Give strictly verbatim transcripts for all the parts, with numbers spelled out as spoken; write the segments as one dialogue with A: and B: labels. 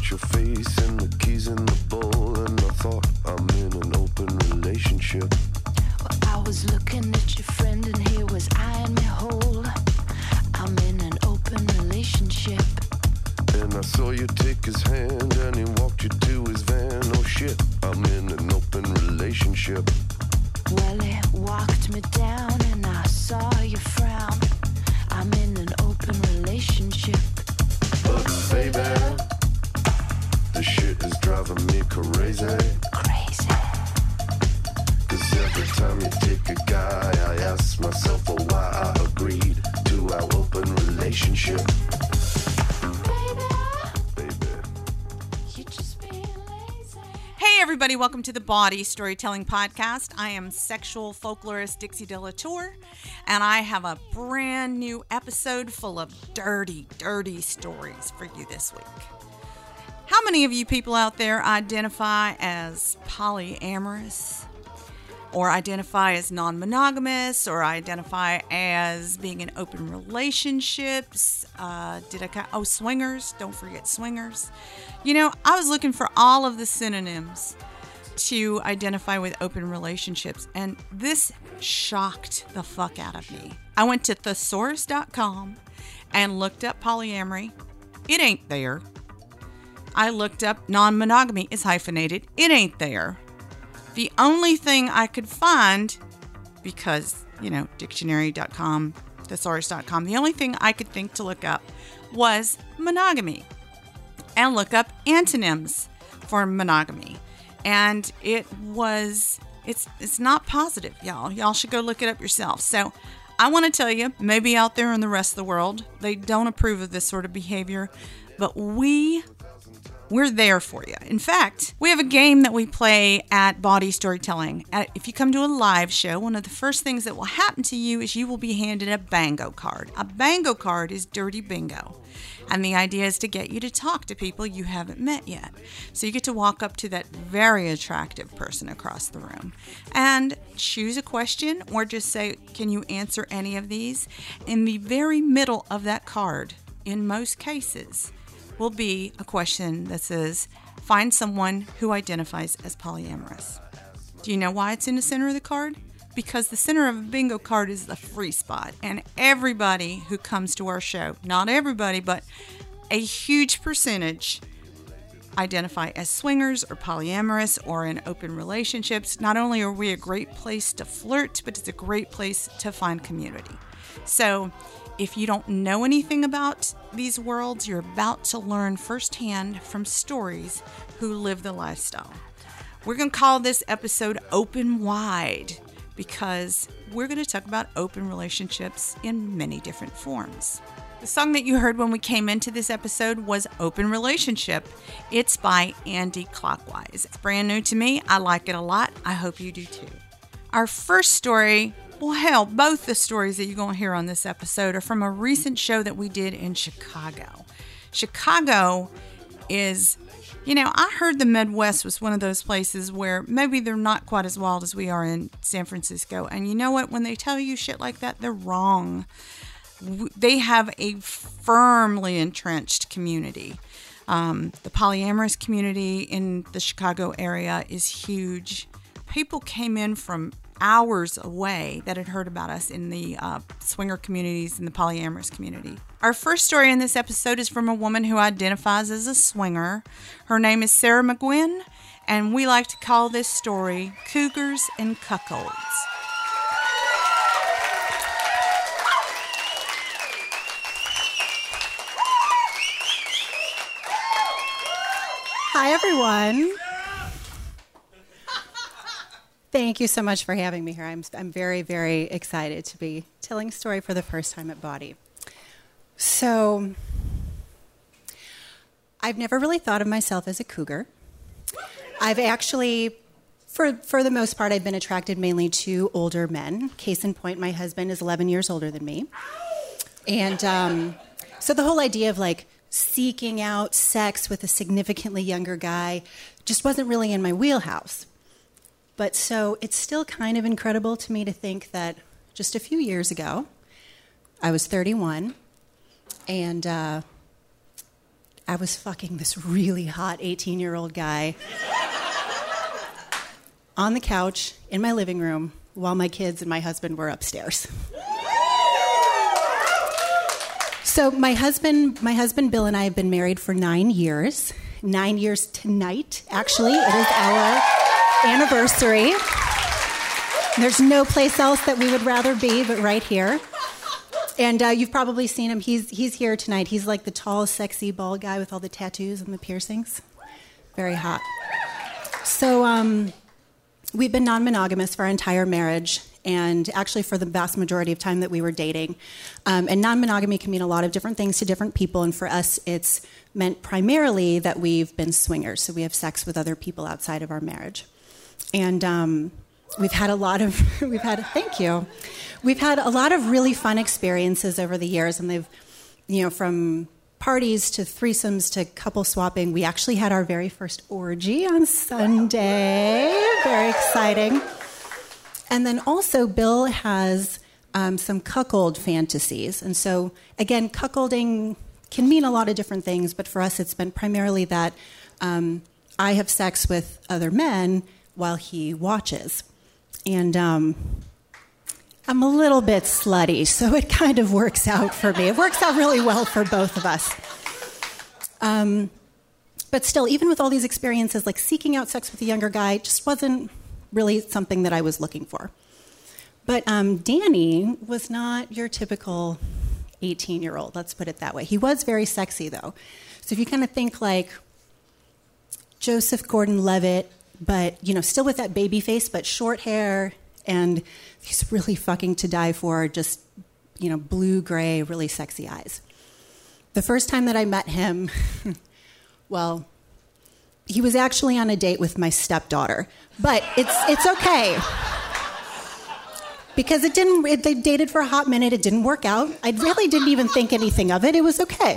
A: at your face and the keys in the bowl, and I thought I'm in an open relationship.
B: Well, I was looking at your friend and he was eyeing me whole. I'm in an open relationship.
A: And I saw you take his hand and he walked you to his van. Oh shit, I'm in an open relationship.
B: Well, he walked me down and I saw you frown. I'm in an open relationship.
A: But baby, this shit is driving me crazy.
B: Crazy.
A: Cause every time you take a guy, I ask myself oh, why I agreed to our open relationship.
C: Hey everybody, welcome to the Body Storytelling Podcast. I am sexual folklorist Dixie Delatour, and I have a brand new episode full of dirty, dirty stories for you this week. How many of you people out there identify as polyamorous, or identify as non-monogamous, or identify as being in open relationships? Uh, did I? Oh, swingers! Don't forget swingers. You know, I was looking for all of the synonyms to identify with open relationships, and this shocked the fuck out of me. I went to thesaurus dot com and looked up polyamory. It ain't there. I looked up non-monogamy is hyphenated. It ain't there. The only thing I could find, because, you know, dictionary dot com, thesaurus dot com, the only thing I could think to look up was monogamy. And look up antonyms for monogamy. And it was, it's it's not positive, y'all. Y'all should go look it up yourself. So I want to tell you, maybe out there in the rest of the world, they don't approve of this sort of behavior, but we, we're there for you. In fact, we have a game that we play at Body Storytelling. If you come to a live show, one of the first things that will happen to you is you will be handed a bango card. A bango card is dirty bingo. And the idea is to get you to talk to people you haven't met yet. So you get to walk up to that very attractive person across the room and choose a question, or just say, can you answer any of these? In the very middle of that card, in most cases, will be a question that says, find someone who identifies as polyamorous. Do you know why it's in the center of the card? Because the center of a bingo card is the free spot, and everybody who comes to our show, not everybody, but a huge percentage, identify as swingers or polyamorous or in open relationships. Not only are we a great place to flirt, but it's a great place to find community. So if you don't know anything about these worlds, you're about to learn firsthand from stories who live the lifestyle. We're going to call this episode Open Wide, because we're going to talk about open relationships in many different forms. The song that you heard when we came into this episode was Open Relationship. It's by Andy Clockwise. It's brand new to me. I like it a lot. I hope you do too. Our first story, well, hell, both the stories that you're going to hear on this episode are from a recent show that we did in Chicago. Chicago is, you know, I heard the Midwest was one of those places where maybe they're not quite as wild as we are in San Francisco. And you know what? When they tell you shit like that, they're wrong. They have a firmly entrenched community. Um, the polyamorous community in the Chicago area is huge. People came in from hours away that had heard about us in the uh, swinger communities and the polyamorous community. Our first story in this episode is from a woman who identifies as a swinger. Her name is Sarah McGuinn, and we like to call this story Cougars and Cuckolds.
D: Hi, everyone. Thank you so much for having me here. I'm I'm very, very excited to be telling a story for the first time at Body. So, I've never really thought of myself as a cougar. I've actually, for for the most part, I've been attracted mainly to older men. Case in point, my husband is eleven years older than me. And um, so the whole idea of like seeking out sex with a significantly younger guy just wasn't really in my wheelhouse. But so it's still kind of incredible to me to think that just a few years ago, I was thirty-one, and uh, I was fucking this really hot eighteen-year-old guy on the couch in my living room while my kids and my husband were upstairs. So my husband, my husband Bill and I have been married for nine years. Nine years tonight, actually. It is our anniversary. There's no place else that we would rather be but right here. And uh, you've probably seen him. He's he's here tonight. He's like the tall, sexy, bald guy with all the tattoos and the piercings. Very hot. So um, we've been non-monogamous for our entire marriage, and actually for the vast majority of time that we were dating. Um, and non-monogamy can mean a lot of different things to different people, and for us it's meant primarily that we've been swingers, so we have sex with other people outside of our marriage. And um, we've had a lot of, we've had, thank you, we've had a lot of really fun experiences over the years, and they've, you know, from parties to threesomes to couple swapping. We actually had our very first orgy on Sunday. Very exciting. And then also Bill has um, some cuckold fantasies. And so, again, cuckolding can mean a lot of different things, but for us it's been primarily that um, I have sex with other men while he watches. And um, I'm a little bit slutty, so it kind of works out for me. It works out really well for both of us. Um, but still, even with all these experiences, like seeking out sex with a younger guy just wasn't really something that I was looking for. But um, Danny was not your typical eighteen-year-old, let's put it that way. He was very sexy, though. So if you kind of think like Joseph Gordon-Levitt, but, you know, still with that baby face, but short hair, and he's really fucking to die for, just, you know, blue-gray, really sexy eyes. The first time that I met him, well, he was actually on a date with my stepdaughter, but it's it's okay. Because it didn't, it, they dated for a hot minute, it didn't work out. I really didn't even think anything of it, it was okay.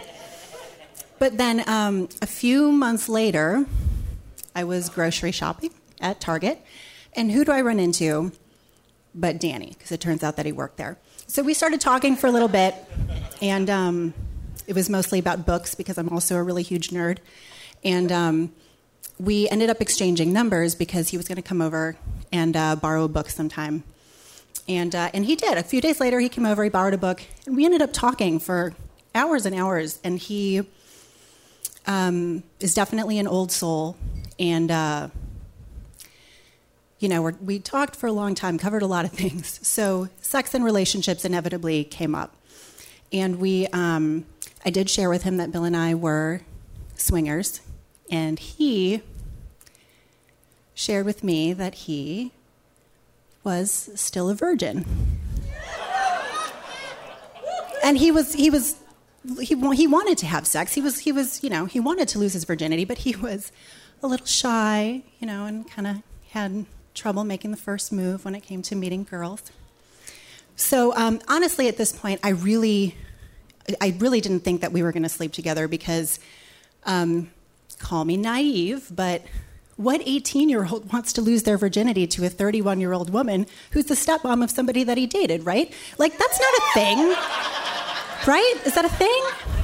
D: But then um, a few months later, I was grocery shopping at Target, and who do I run into but Danny, because it turns out that he worked there. So we started talking for a little bit, and um, it was mostly about books, because I'm also a really huge nerd. And um, we ended up exchanging numbers because he was going to come over and uh, borrow a book sometime. And uh, and he did. A few days later, he came over, he borrowed a book, and we ended up talking for hours and hours. And he um, is definitely an old soul. And, uh, you know, we're, we talked for a long time, covered a lot of things. So sex and relationships inevitably came up. And we, um, I did share with him that Bill and I were swingers. And he shared with me that he was still a virgin. And he was he was he he wanted to have sex. He was he was, you know, he wanted to lose his virginity, but he was a little shy, you know, and kind of had trouble making the first move when it came to meeting girls. So um, honestly, at this point, I really I really didn't think that we were going to sleep together, because um, call me naive, but what eighteen-year-old wants to lose their virginity to a thirty-one-year-old woman who's the stepmom of somebody that he dated, right? Like, that's not a thing, right? Is that a thing?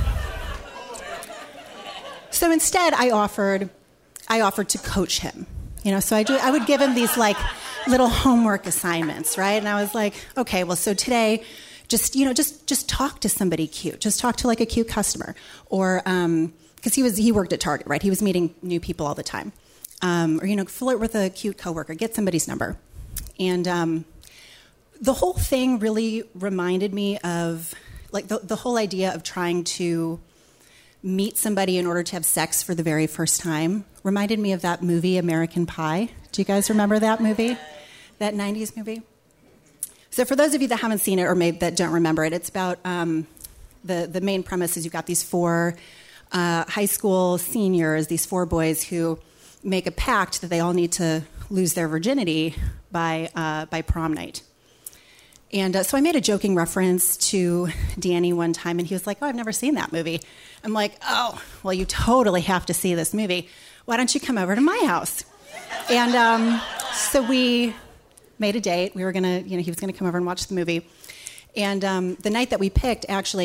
D: So instead, I offered, I offered to coach him. You know, so I, do, I would give him these, like, little homework assignments, right? And I was like, okay, well, so today, just, you know, just just talk to somebody cute. Just talk to, like, a cute customer. Or, um, because he was he worked at Target, right? He was meeting new people all the time. Um, or, you know, flirt with a cute coworker, get somebody's number. And um, the whole thing really reminded me of, like, the, the whole idea of trying to meet somebody in order to have sex for the very first time reminded me of that movie, American Pie. Do you guys remember that movie? That nineties movie? So for those of you that haven't seen it, or maybe that don't remember it, it's about, um, the, the main premise is you've got these four uh, high school seniors, these four boys who make a pact that they all need to lose their virginity by uh, by prom night. And uh, so I made a joking reference to Danny one time, and he was like, oh, I've never seen that movie. I'm like, oh, well, you totally have to see this movie. Why don't you come over to my house? And um, so we made a date. We were going to, you know, he was going to come over and watch the movie. And um, the night that we picked, actually,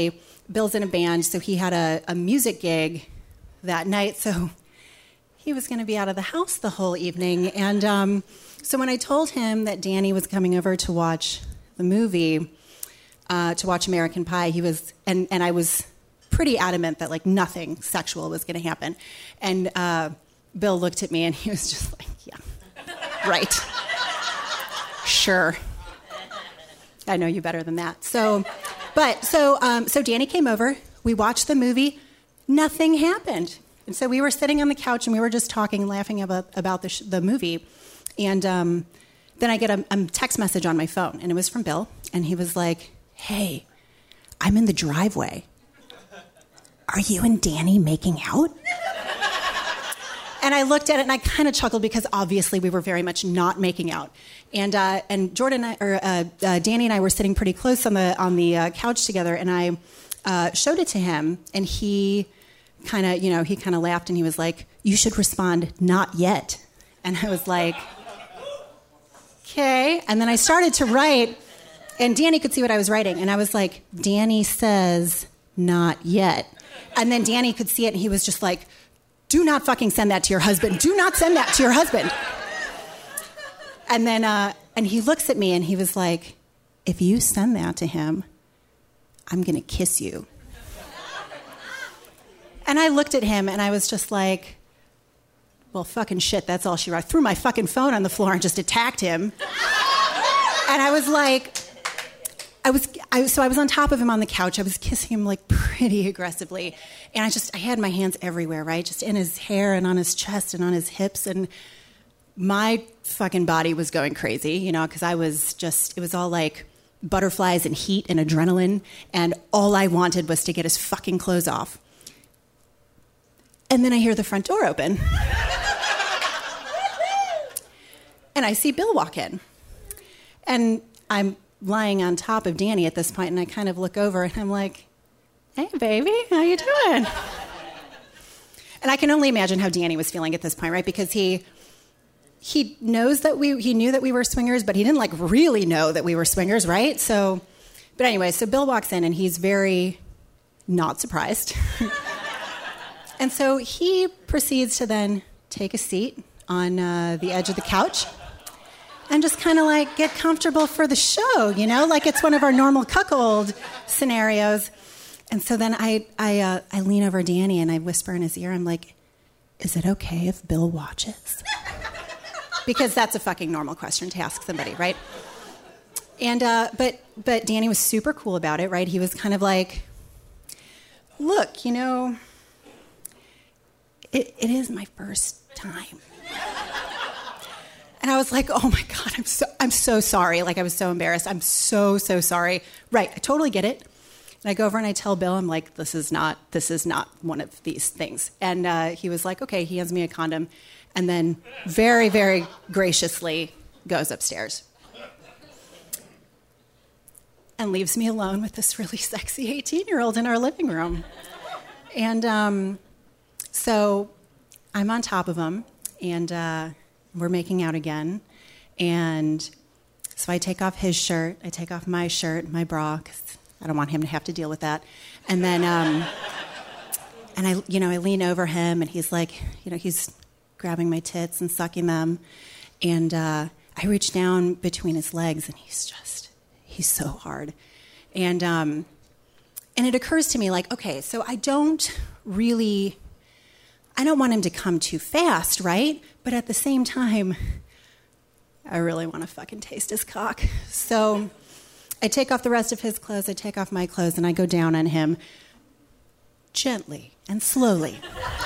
D: Bill's in a band, so he had a, a music gig that night, so he was going to be out of the house the whole evening. And um, so when I told him that Danny was coming over to watch the movie, uh, to watch American Pie, he was, and, and I was pretty adamant that like nothing sexual was going to happen. And uh, Bill looked at me and he was just like, yeah, right. Sure. I know you better than that. So, but so um, so Danny came over. We watched the movie. Nothing happened. And so we were sitting on the couch and we were just talking, laughing about about the sh- the movie. And um, then I get a, a text message on my phone, and it was from Bill. And he was like, "Hey, I'm in the driveway. Are you and Danny making out?" And I looked at it and I kind of chuckled because obviously we were very much not making out. And uh, and Jordan and I, or uh, uh, Danny and I were sitting pretty close on the on the uh, couch together, and I uh, showed it to him, and he kind of you know he kind of laughed and he was like, "You should respond, not yet." And I was like, "Okay." And then I started to write, and Danny could see what I was writing, and I was like, "Danny says not yet." And then Danny could see it, and he was just like, "Do not fucking send that to your husband. Do not send that to your husband." And then, uh, and he looks at me and he was like, "If you send that to him, I'm going to kiss you." And I looked at him and I was just like, well, fucking shit, that's all she wrote. I threw my fucking phone on the floor and just attacked him. And I was like, I was, I, so I was on top of him on the couch. I was kissing him like pretty aggressively. And I just, I had my hands everywhere, right? Just in his hair and on his chest and on his hips. And my fucking body was going crazy, you know, because I was just, it was all like butterflies and heat and adrenaline. And all I wanted was to get his fucking clothes off. And then I hear the front door open. And I see Bill walk in. And I'm lying on top of Danny at this point, and I kind of look over and I'm like, "Hey, baby, how you doing?" And I can only imagine how Danny was feeling at this point, right? Because he he knows that we he knew that we were swingers, but he didn't like really know that we were swingers, right? So, but anyway, so Bill walks in and he's very not surprised. And so he proceeds to then take a seat on uh, the edge of the couch and just kind of like get comfortable for the show, you know, like it's one of our normal cuckold scenarios. And so then I I, uh, I lean over Danny and I whisper in his ear, I'm like, "Is it okay if Bill watches?" Because that's a fucking normal question to ask somebody, right? And uh, but but Danny was super cool about it, right? He was kind of like, "Look, you know, it, it is my first time." And I was like, "Oh my God, I'm so I'm so sorry." Like I was so embarrassed. I'm so, so sorry. Right, I totally get it. And I go over and I tell Bill, I'm like, this is not this is not one of these things. And uh, he was like, okay, he hands me a condom and then very, very graciously goes upstairs. And leaves me alone with this really sexy eighteen-year-old in our living room. And um, so I'm on top of him, and uh, we're making out again. And so I take off his shirt, I take off my shirt, my bra, because I don't want him to have to deal with that. And then, um, and I, you know, I lean over him, and he's like, you know, he's grabbing my tits and sucking them. And uh, I reach down between his legs, and he's just, he's so hard. And um, and it occurs to me, like, okay, so I don't really, I don't want him to come too fast, right? But at the same time, I really want to fucking taste his cock. So I take off the rest of his clothes, I take off my clothes, and I go down on him gently and slowly.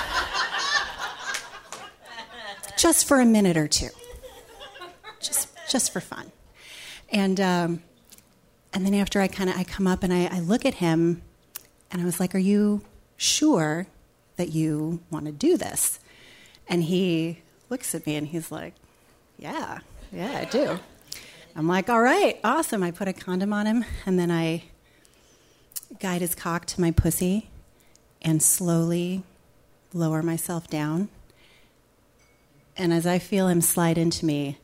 D: Just for a minute or two. Just just for fun. And um, and then after I kind of I come up and I, I look at him, and I was like, "Are you sure that you want to do this?" And he looks at me and he's like, "Yeah, yeah, I do." I'm like, "All right, awesome." I put a condom on him, and then I guide his cock to my pussy and slowly lower myself down. And as I feel him slide into me,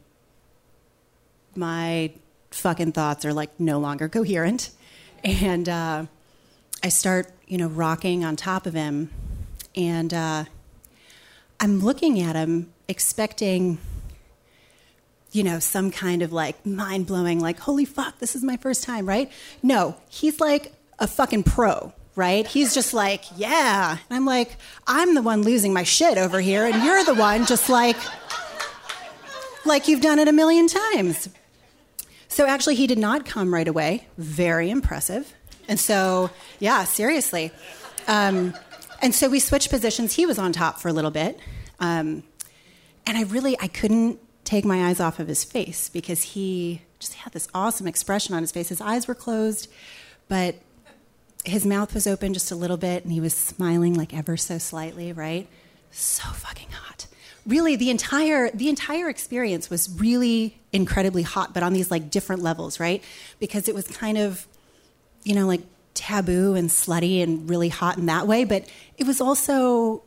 D: my fucking thoughts are like no longer coherent. And uh, I start, you know, rocking on top of him, and uh, I'm looking at him expecting, you know, some kind of like mind-blowing, like, holy fuck, this is my first time, right? No, he's like a fucking pro, right? He's just like, yeah. And I'm like, I'm the one losing my shit over here, and you're the one just like, like you've done it a million times. So actually, he did not come right away. Very impressive. And so, yeah, seriously. Um, and so we switched positions. He was on top for a little bit. Um, and I really, I couldn't take my eyes off of his face because he just had this awesome expression on his face. His eyes were closed, but his mouth was open just a little bit, and he was smiling like ever so slightly, right? So fucking hot. Really, the entire the entire experience was really incredibly hot, but on these like different levels, right? Because it was kind of, you know, like taboo and slutty and really hot in that way, but it was also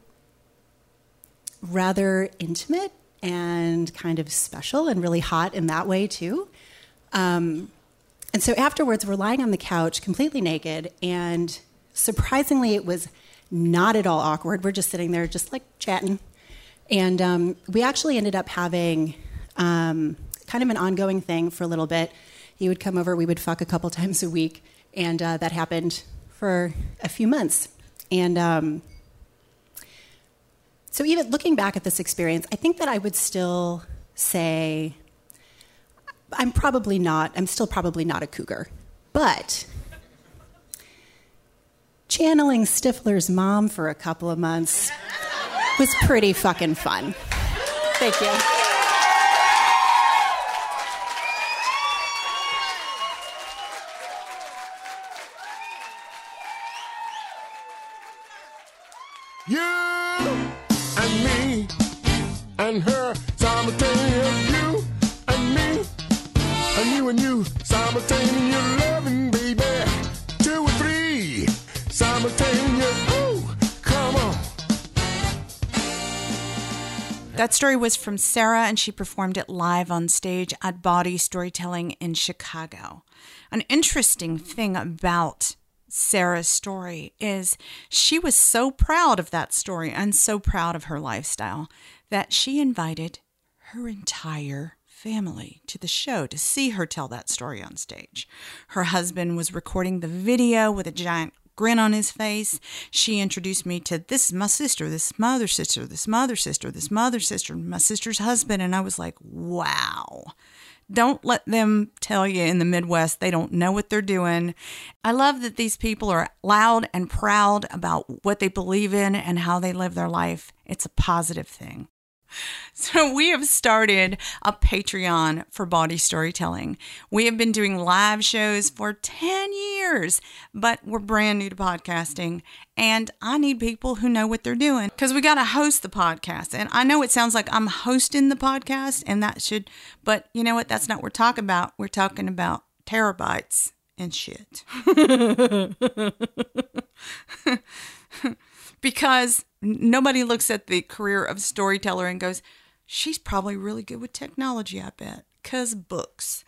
D: rather intimate and kind of special and really hot in that way too. Um, and so afterwards, we're lying on the couch completely naked, and surprisingly, it was not at all awkward. We're just sitting there just like chatting. And um, we actually ended up having um, kind of an ongoing thing for a little bit. He would come over, we would fuck a couple times a week, and uh, that happened for a few months. And um, so even looking back at this experience, I think that I would still say I'm probably not, I'm still probably not a cougar. But channeling Stifler's mom for a couple of months was pretty fucking fun. Thank you.
A: You and me and her simultaneous. You and me and you and you simultaneous loving, baby. Two or three simultaneous. Ooh, come on.
C: That story was from Sarah, and she performed it live on stage at Body Storytelling in Chicago. An interesting thing about Sarah's story is she was so proud of that story and so proud of her lifestyle that she invited her entire family to the show to see her tell that story on stage. Her husband was recording the video with a giant grin on his face. She introduced me to, this is my sister, this is my other sister, this is my other sister, this is my other sister, my sister's husband. And I was like, wow. Don't let them tell you in the Midwest they don't know what they're doing. I love that these people are loud and proud about what they believe in and how they live their life. It's a positive thing. So we have started a Patreon for Body Storytelling. We have been doing live shows for ten years, but we're brand new to podcasting, and I need people who know what they're doing because we got to host the podcast. And I know it sounds like I'm hosting the podcast, and that should, but you know what? That's not what we're talking about. We're talking about terabytes and shit. Because nobody looks at the career of storyteller and goes, she's probably really good with technology, I bet, because books.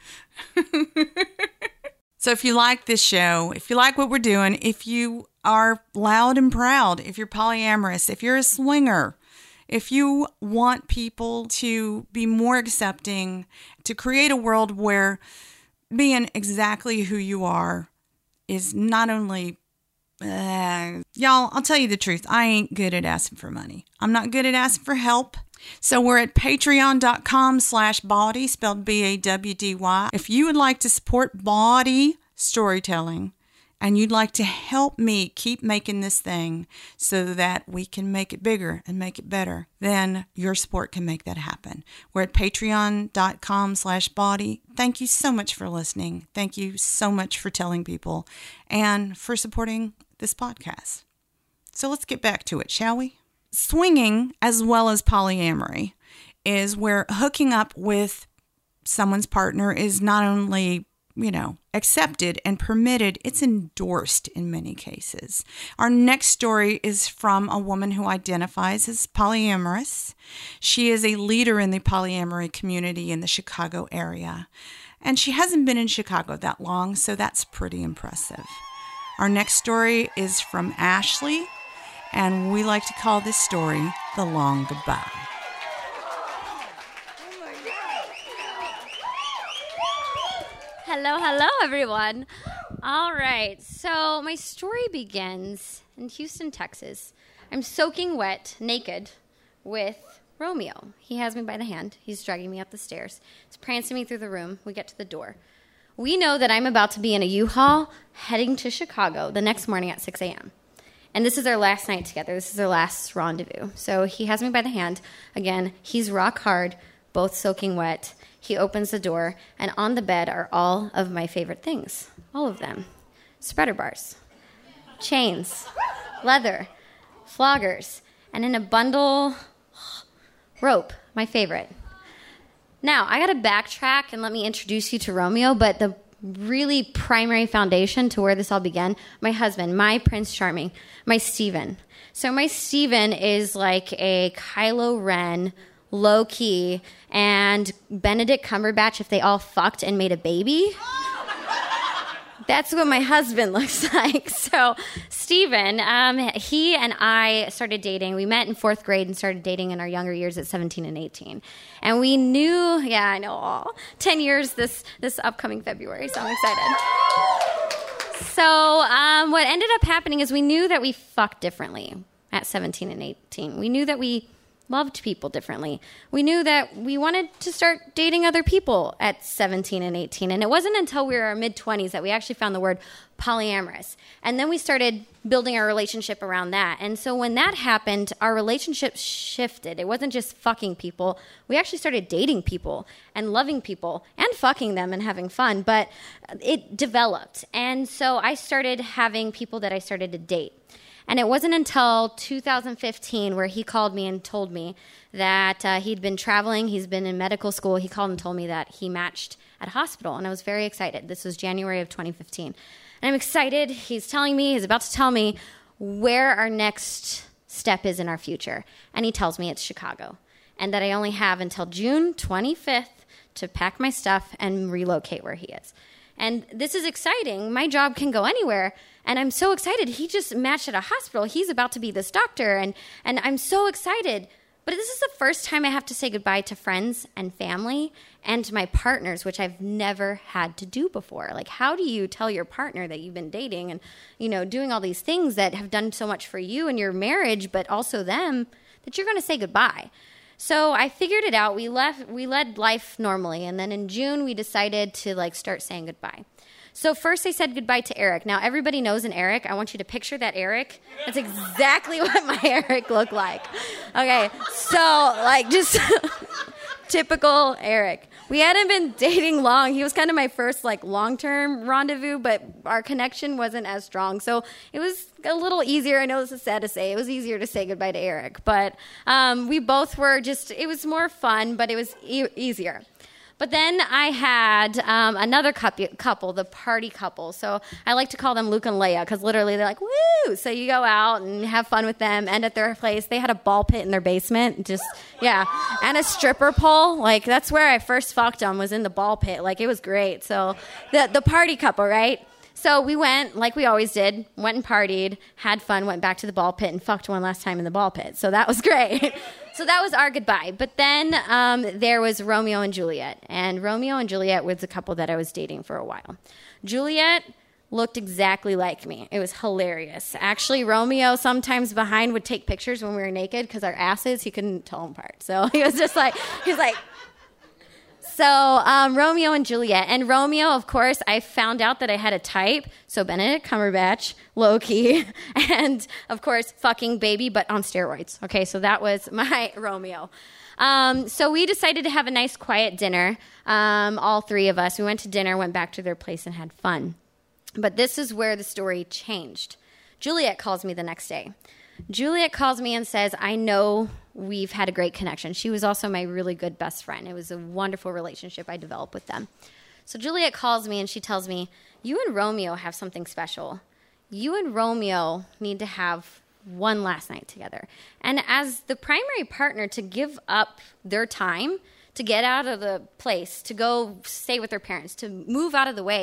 C: So if you like this show, if you like what we're doing, if you are loud and proud, if you're polyamorous, if you're a swinger, if you want people to be more accepting, to create a world where being exactly who you are is not only Uh, y'all, I'll tell you the truth. I ain't good at asking for money. I'm not good at asking for help. So we're at patreon.com slash bawdy, spelled B A W D Y. If you would like to support Body Storytelling and you'd like to help me keep making this thing so that we can make it bigger and make it better, then your support can make that happen. We're at patreon.com slash bawdy. Thank you so much for listening. Thank you so much for telling people and for supporting this podcast. So let's get back to it, shall we? Swinging, as well as polyamory, is where hooking up with someone's partner is not only, you know, accepted and permitted, it's endorsed in many cases. Our next story is from a woman who identifies as polyamorous. She is a leader in the polyamory community in the Chicago area. And she hasn't been in Chicago that long, so that's pretty impressive. Our next story is from Ashley, and we like to call this story The Long Goodbye.
E: Hello, hello, everyone. All right, so my story begins in Houston, Texas. I'm soaking wet, naked, with Romeo. He has me by the hand. He's dragging me up the stairs. He's prancing me through the room. We get to the door. We know that I'm about to be in a U-Haul heading to Chicago the next morning at six a.m. And this is our last night together. This is our last rendezvous. So he has me by the hand. Again, he's rock hard, both soaking wet. He opens the door, and on the bed are all of my favorite things. All of them. Spreader bars, chains, leather, floggers, and in a bundle, rope, my favorite. Now, I got to backtrack and let me introduce you to Romeo, but the really primary foundation to where this all began, my husband, my Prince Charming, my Steven. So my Steven is like a Kylo Ren, low-key, and Benedict Cumberbatch if they all fucked and made a baby. That's what my husband looks like. So Steven, um, he and I started dating. We met in fourth grade and started dating in our younger years at seventeen and eighteen. And we knew, yeah, I know, all ten years this, this upcoming February, so I'm excited. So um, what ended up happening is we knew that we fucked differently at seventeen and eighteen. We knew that we loved people differently. We knew that we wanted to start dating other people at seventeen and eighteen. And it wasn't until we were in our mid-twenties that we actually found the word polyamorous. And then we started building our relationship around that. And so when that happened, our relationship shifted. It wasn't just fucking people. We actually started dating people and loving people and fucking them and having fun. But it developed. And so I started having people that I started to date. And it wasn't until two thousand fifteen where he called me and told me that uh, he'd been traveling. He's been in medical school. He called and told me that he matched at a hospital. And I was very excited. This was January of twenty fifteen. And I'm excited. He's telling me, he's about to tell me where our next step is in our future. And he tells me it's Chicago. And that I only have until June twenty-fifth to pack my stuff and relocate where he is. And this is exciting. My job can go anywhere. And I'm so excited. He just matched at a hospital. He's about to be this doctor. And, and I'm so excited. But this is the first time I have to say goodbye to friends and family and to my partners, which I've never had to do before. Like, how do you tell your partner that you've been dating and, you know, doing all these things that have done so much for you and your marriage, but also them, that you're going to say goodbye? So I figured it out. We left, we led life normally. And then in June, we decided to like start saying goodbye. So first I said goodbye to Eric. Now everybody knows an Eric. I want you to picture that Eric. That's exactly what my Eric looked like. Okay. So like just typical Eric. We hadn't been dating long. He was kind of my first like long-term rendezvous, but our connection wasn't as strong. So it was a little easier. I know this is sad to say. It was easier to say goodbye to Eric, but um, we both were just, it was more fun, but it was e- easier. But then I had um, another couple, the party couple. So I like to call them Luke and Leia because literally they're like, woo! So you go out and have fun with them, end at their place. They had a ball pit in their basement. Just, yeah. And a stripper pole. Like, that's where I first fucked them, was in the ball pit. Like, it was great. So the, the party couple, right? So we went, like we always did, went and partied, had fun, went back to the ball pit, and fucked one last time in the ball pit. So that was great. So that was our goodbye. But then um, there was Romeo and Juliet. And Romeo and Juliet was a couple that I was dating for a while. Juliet looked exactly like me. It was hilarious. Actually, Romeo sometimes behind would take pictures when we were naked because our asses, he couldn't tell them apart. So he was just like, he was like... So um, Romeo and Juliet. And Romeo, of course, I found out that I had a type. So Benedict Cumberbatch, low-key, and, of course, fucking baby, but on steroids. Okay, so that was my Romeo. Um, so we decided to have a nice, quiet dinner, um, all three of us. We went to dinner, went back to their place, and had fun. But this is where the story changed. Juliet calls me the next day. Juliet calls me and says, I know we've had a great connection. She was also my really good best friend. It was a wonderful relationship I developed with them. So Juliet calls me and she tells me, you and Romeo have something special. You and Romeo need to have one last night together. And as the primary partner, to give up their time, to get out of the place, to go stay with their parents, to move out of the way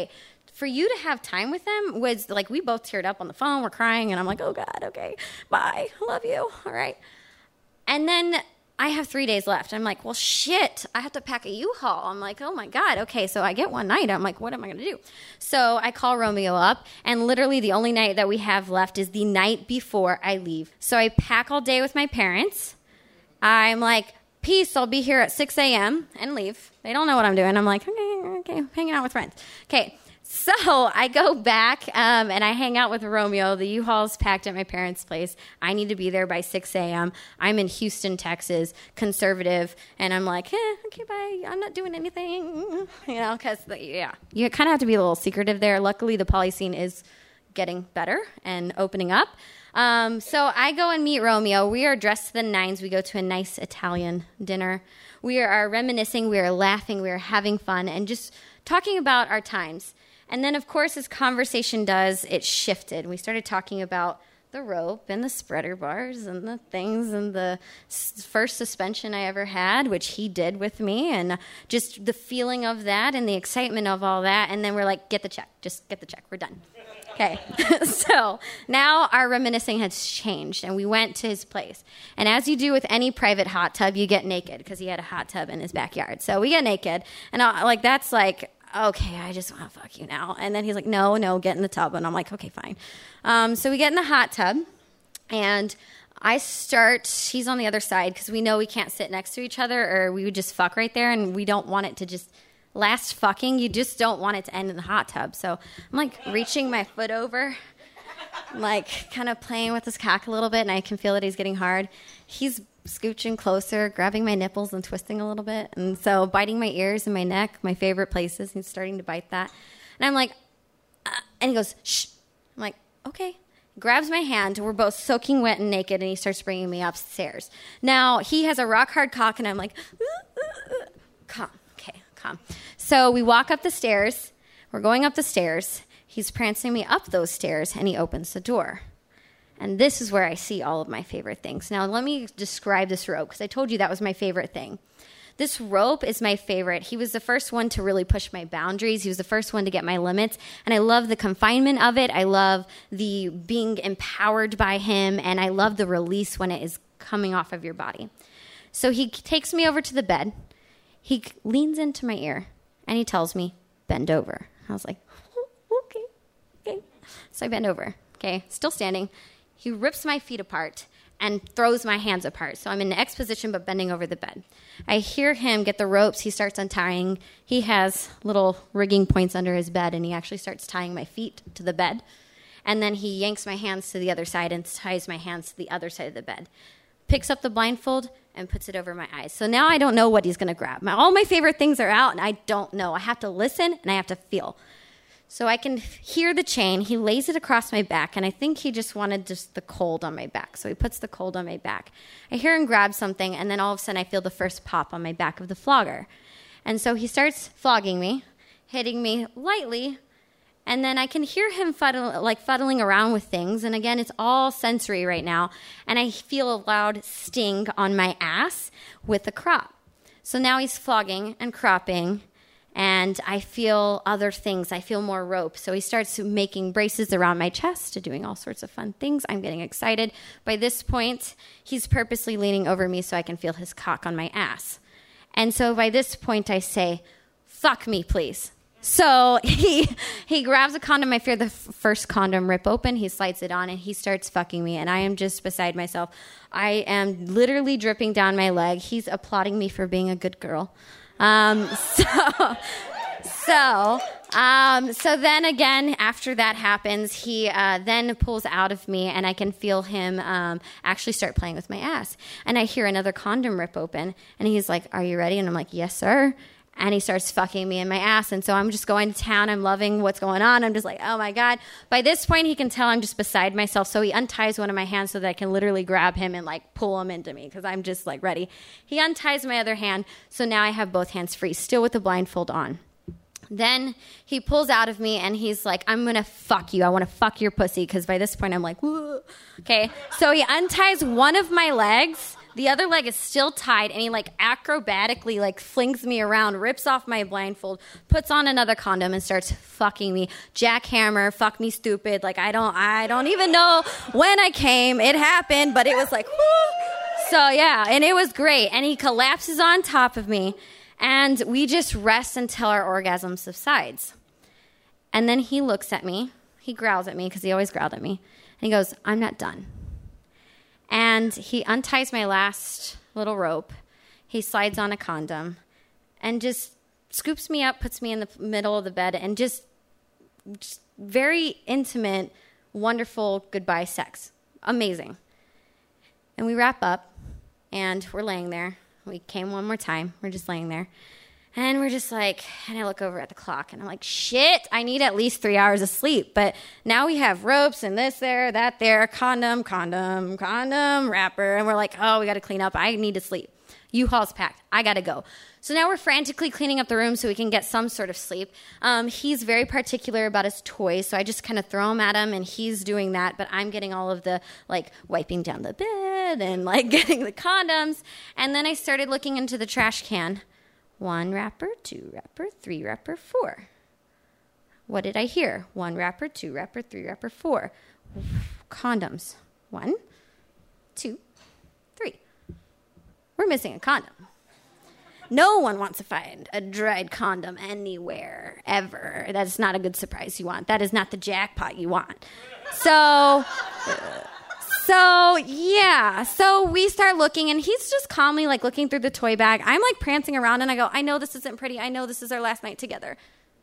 E: for you to have time with them was like, we both teared up on the phone. We're crying. And I'm like, oh, God, okay, bye. I love you. All right. And then I have three days left. I'm like, well, shit, I have to pack a U-Haul. I'm like, oh, my God. Okay, so I get one night. I'm like, what am I going to do? So I call Romeo up, and literally the only night that we have left is the night before I leave. So I pack all day with my parents. I'm like, peace, I'll be here at six a.m. and leave. They don't know what I'm doing. I'm like, okay, okay, hanging out with friends. Okay, so I go back um, and I hang out with Romeo. The U-Haul's packed at my parents' place. I need to be there by six a.m. I'm in Houston, Texas, conservative, and I'm like, eh, okay, bye. I'm not doing anything, you know, because, yeah, you kind of have to be a little secretive there. Luckily, the poly scene is getting better and opening up. Um, so I go and meet Romeo. We are dressed to the nines. We go to a nice Italian dinner. We are reminiscing. We are laughing. We are having fun and just talking about our times. And then, of course, as conversation does, it shifted. We started talking about the rope and the spreader bars and the things and the s- first suspension I ever had, which he did with me, and just the feeling of that and the excitement of all that. And then we're like, get the check. Just get the check. We're done. Okay. So now our reminiscing has changed, and we went to his place. And as you do with any private hot tub, you get naked because he had a hot tub in his backyard. So we get naked, and I, like that's like, okay, I just want to fuck you now. And then he's like, no, no, get in the tub. And I'm like, okay, fine. Um, so we get in the hot tub, and I start, he's on the other side because we know we can't sit next to each other or we would just fuck right there, and we don't want it to just last fucking. You just don't want it to end in the hot tub. So I'm like reaching my foot over, like kind of playing with his cock a little bit, and I can feel that he's getting hard. He's scooching closer, grabbing my nipples and twisting a little bit. And so biting my ears and my neck, my favorite places. He's starting to bite that. And I'm like, uh, and he goes, shh. I'm like, okay. He grabs my hand. We're both soaking wet and naked, and he starts bringing me upstairs. Now, he has a rock hard cock, and I'm like, uh, uh, uh. calm. Okay, calm. So we walk up the stairs. We're going up the stairs. He's prancing me up those stairs, and he opens the door. And this is where I see all of my favorite things. Now, let me describe this rope, because I told you that was my favorite thing. This rope is my favorite. He was the first one to really push my boundaries. He was the first one to get my limits. And I love the confinement of it. I love the being empowered by him. And I love the release when it is coming off of your body. So he takes me over to the bed. He leans into my ear, and he tells me, bend over. I was like, oh, okay, okay. So I bend over, okay, still standing. He rips my feet apart and throws my hands apart. So I'm in the X position but bending over the bed. I hear him get the ropes. He starts untying. He has little rigging points under his bed, and he actually starts tying my feet to the bed. And then he yanks my hands to the other side and ties my hands to the other side of the bed. Picks up the blindfold and puts it over my eyes. So now I don't know what he's going to grab. My, all my favorite things are out, and I don't know. I have to listen, and I have to feel. So I can hear the chain. He lays it across my back, and I think he just wanted just the cold on my back. So he puts the cold on my back. I hear him grab something, and then all of a sudden I feel the first pop on my back of the flogger. And so he starts flogging me, hitting me lightly, and then I can hear him fuddle, like fuddling around with things. And again, it's all sensory right now. And I feel a loud sting on my ass with the crop. So now he's flogging and cropping, and I feel other things. I feel more rope. So he starts making braces around my chest, doing all sorts of fun things. I'm getting excited. By this point, he's purposely leaning over me so I can feel his cock on my ass. And so by this point, I say, fuck me, please. So he he grabs a condom. I fear the f- first condom rip open. He slides it on, and he starts fucking me. And I am just beside myself. I am literally dripping down my leg. He's applauding me for being a good girl. Um, so, so, um, so then again, after that happens, he, uh, then pulls out of me, and I can feel him, um, actually start playing with my ass. And I hear another condom rip open, and he's like, are you ready? And I'm like, yes, sir. And he starts fucking me in my ass. And so I'm just going to town. I'm loving what's going on. I'm just like, oh, my God. By this point, he can tell I'm just beside myself. So he unties one of my hands so that I can literally grab him and, like, pull him into me because I'm just, like, ready. He unties my other hand. So now I have both hands free, still with the blindfold on. Then he pulls out of me, and he's like, I'm going to fuck you. I want to fuck your pussy because by this point, I'm like, whoa. Okay. So he unties one of my legs, The other leg is still tied, and he like acrobatically like flings me around, rips off my blindfold, puts on another condom, and starts fucking me. Jackhammer, fuck me stupid. Like I don't, I don't even know when I came. It happened, but it was like, whoo. So yeah, and it was great. And he collapses on top of me, and we just rest until our orgasm subsides. And then he looks at me. He growls at me because he always growled at me, and he goes, "I'm not done." And he unties my last little rope. He slides on a condom and just scoops me up, puts me in the middle of the bed, and just, just very intimate, wonderful goodbye sex. Amazing. And we wrap up, and we're laying there. We came one more time. We're just laying there. And we're just like, and I look over at the clock, and I'm like, shit, I need at least three hours of sleep. But now we have ropes and this there, that there, condom, condom, condom, wrapper. And we're like, oh, we got to clean up. I need to sleep. U-Haul's packed. I got to go. So now we're frantically cleaning up the room so we can get some sort of sleep. Um, he's very particular about his toys, so I just kind of throw them at him, and he's doing that. But I'm getting all of the, like, wiping down the bed and, like, getting the condoms. And then I started looking into the trash can. One wrapper, two wrapper, three wrapper, four. What did I hear? One wrapper, two wrapper, three wrapper, four. Condoms. One, two, three. We're missing a condom. No one wants to find a dried condom anywhere, ever. That's not a good surprise you want. That is not the jackpot you want. So... So, yeah. So we start looking, and he's just calmly, like, looking through the toy bag. I'm, like, prancing around, and I go, I know this isn't pretty. I know this is our last night together.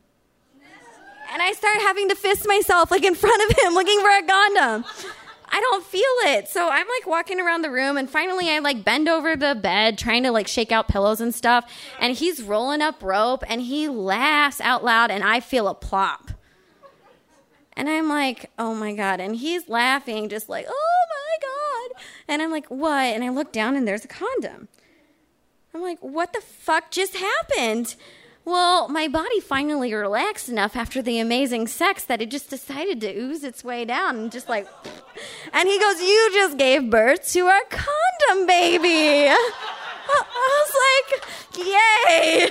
E: And I start having to fist myself, like, in front of him, looking for a condom. I don't feel it. So I'm, like, walking around the room, and finally I, like, bend over the bed, trying to, like, shake out pillows and stuff. And he's rolling up rope, and he laughs out loud, and I feel a plop. And I'm like, oh, my God. And he's laughing, just like, oh, my God. And I'm like, what? And I look down, and there's a condom. I'm like, what the fuck just happened? Well, my body finally relaxed enough after the amazing sex that it just decided to ooze its way down. And just like, and he goes, you just gave birth to our condom baby. I was like, yay.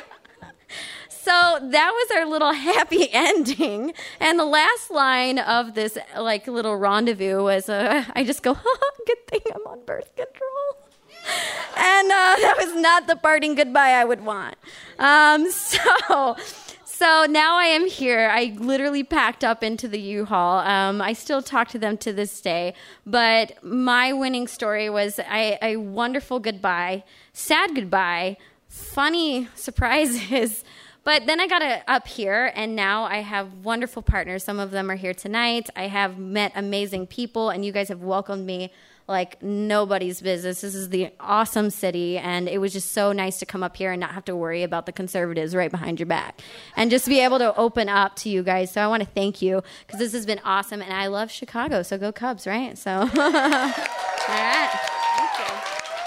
E: So that was our little happy ending. And the last line of this, like, little rendezvous was, uh, I just go, good thing I'm on birth control. And uh, that was not the parting goodbye I would want. Um, so... So now I am here. I literally packed up into the U-Haul. Um, I still talk to them to this day. But my winning story was a, a wonderful goodbye, sad goodbye, funny surprises. But then I got a, up here, and now I have wonderful partners. Some of them are here tonight. I have met amazing people, and you guys have welcomed me like nobody's business. This is the awesome city, and it was just so nice to come up here and not have to worry about the conservatives right behind your back and just be able to open up to you guys. So I want to thank you because this has been awesome, and I love Chicago, so go Cubs, right? So, all right. Thank you.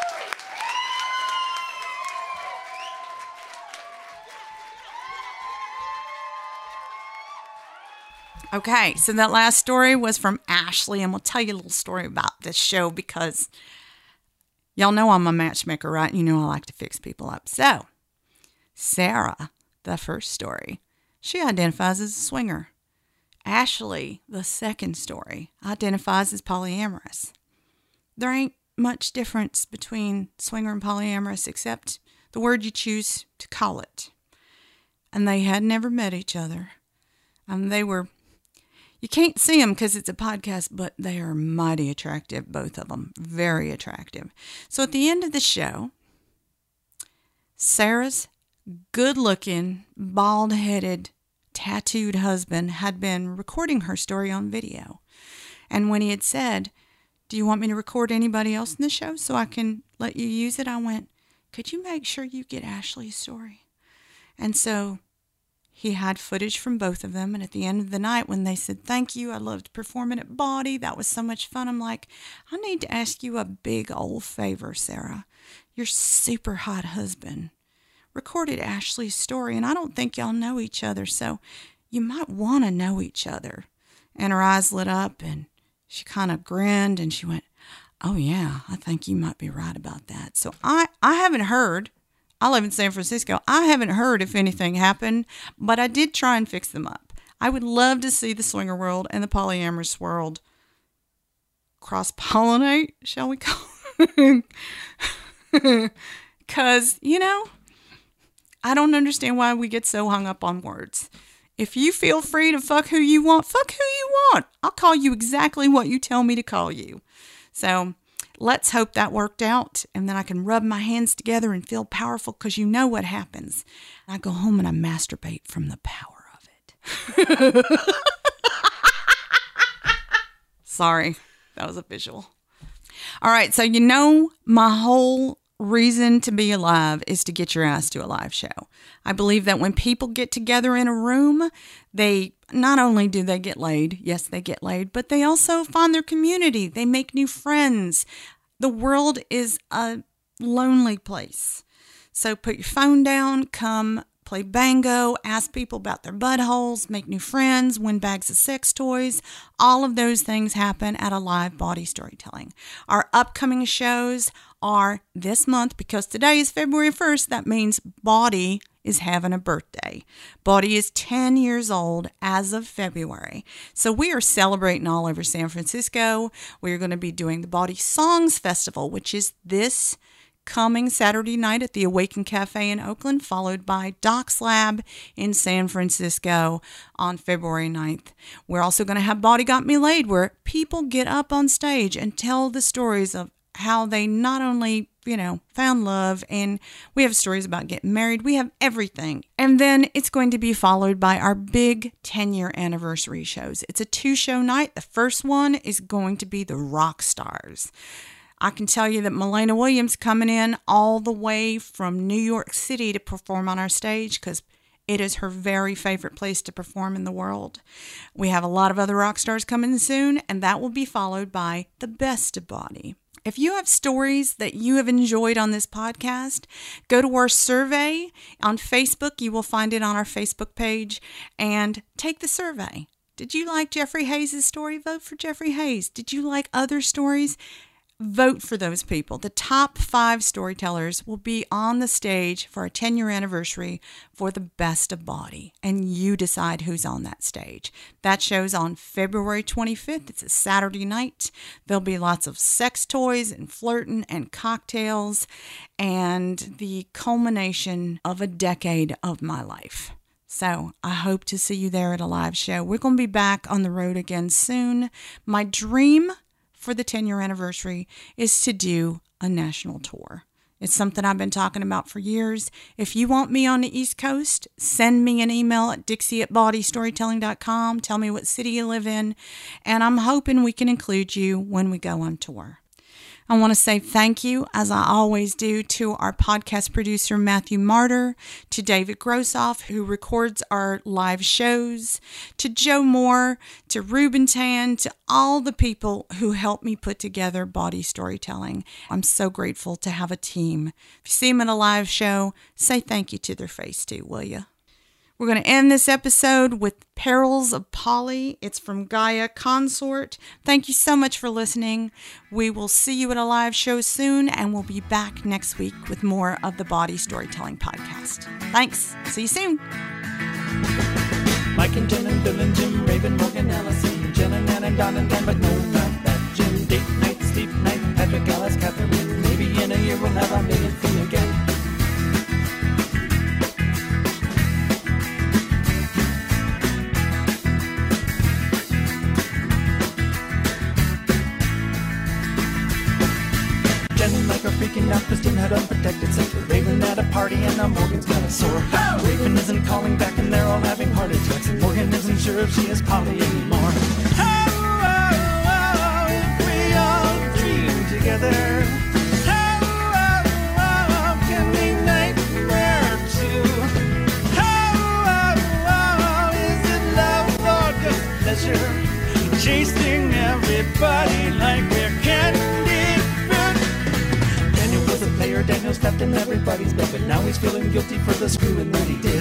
C: Okay, so that last story was from Ashley, and we'll tell you a little story about this show because y'all know I'm a matchmaker, right? You know I like to fix people up. So, Sarah, the first story, she identifies as a swinger. Ashley, the second story, identifies as polyamorous. There ain't much difference between swinger and polyamorous except the word you choose to call it. And they had never met each other. Um, they were... You can't see them because it's a podcast, but they are mighty attractive, both of them. Very attractive. So at the end of the show, Sarah's good-looking, bald-headed, tattooed husband had been recording her story on video. And when he had said, do you want me to record anybody else in the show so I can let you use it? I went, could you make sure you get Ashley's story? And so... he had footage from both of them, and at the end of the night when they said, thank you, I loved performing at Body, that was so much fun, I'm like, I need to ask you a big old favor, Sarah. Your super hot husband recorded Ashley's story, and I don't think y'all know each other, so you might want to know each other. And her eyes lit up, and she kind of grinned, and she went, Oh, yeah, I think you might be right about that. So I, I haven't heard. I live in San Francisco. I haven't heard if anything happened, but I did try and fix them up. I would love to see the swinger world and the polyamorous world cross-pollinate, shall we call it? Because, you know, I don't understand why we get so hung up on words. If you feel free to fuck who you want, fuck who you want. I'll call you exactly what you tell me to call you. So let's hope that worked out, and then I can rub my hands together and feel powerful, because you know what happens. I go home and I masturbate from the power of it. Sorry, that was a visual. All right, so you know my whole reason to be alive is to get your ass to a live show. I believe that when people get together in a room, they not only do they get laid, yes, they get laid, but they also find their community. They make new friends. The world is a lonely place. So put your phone down, come play bango, ask people about their buttholes, make new friends, win bags of sex toys. All of those things happen at a live body storytelling. Our upcoming shows are this month, because today is February first. That means Body is having a birthday. Body is ten years old as of February. So we are celebrating all over San Francisco. We're going to be doing the Body Songs Festival, which is this coming Saturday night at the Awaken Cafe in Oakland, followed by Doc's Lab in San Francisco on February ninth. We're also going to have Body Got Me Laid, where people get up on stage and tell the stories of how they not only, you know, found love, and we have stories about getting married. We have everything. And then it's going to be followed by our big ten-year anniversary shows. It's a two-show night. The first one is going to be the Rock Stars. I can tell you that Milena Williams coming in all the way from New York City to perform on our stage, because it is her very favorite place to perform in the world. We have a lot of other rock stars coming soon, and that will be followed by the Best of Body. If you have stories that you have enjoyed on this podcast, go to our survey on Facebook. You will find it on our Facebook page, and take the survey. Did you like Jeffrey Hayes' story? Vote for Jeffrey Hayes. Did you like other stories? Vote for those people. The top five storytellers will be on the stage for a ten-year anniversary for the Best of Body, and you decide who's on that stage. That show's on February twenty-fifth. It's a Saturday night. There'll be lots of sex toys and flirting and cocktails, and the culmination of a decade of my life. So I hope to see you there at a live show. We're going to be back on the road again soon. My dream for the ten-year anniversary is to do a national tour. It's something I've been talking about for years. If you want me on the East Coast, send me an email at dixie at body storytelling dot com. Tell me what city you live in, and I'm hoping we can include you when we go on tour. I want to say thank you, as I always do, to our podcast producer, Matthew Martyr, to David Grossoff, who records our live shows, to Joe Moore, to Ruben Tan, to all the people who helped me put together Body Storytelling. I'm so grateful to have a team. If you see them at a live show, say thank you to their face too, will you? We're going to end this episode with Perils of Polly. It's from Gaia Consort. Thank you so much for listening. We will see you at a live show soon, and we'll be back next week with more of the Body Storytelling Podcast. Thanks. See you soon.
F: Mike and Jen and Bill and Jim, Raven, Morgan, Allison, Jen and Ann and Don and Dan, but no, not that Jim. Date night, sleep night, Patrick, Alice, Catherine. Maybe in a year we'll have our million thing again. Are freaking out, Kristen had unprotected sex with Raven at a party, and now Morgan's got a sore. Oh! Raven isn't calling back, and they're all having heart attacks, and Morgan isn't sure if she is Polly anymore. Oh, oh, oh, if we all dream together. Oh, oh, oh, can we nightmare too? Oh, oh, oh, is it love or just pleasure? Chasing everybody like we're candy. Daniel stepped in everybody's bed, but now he's feeling guilty for the screwing that he did.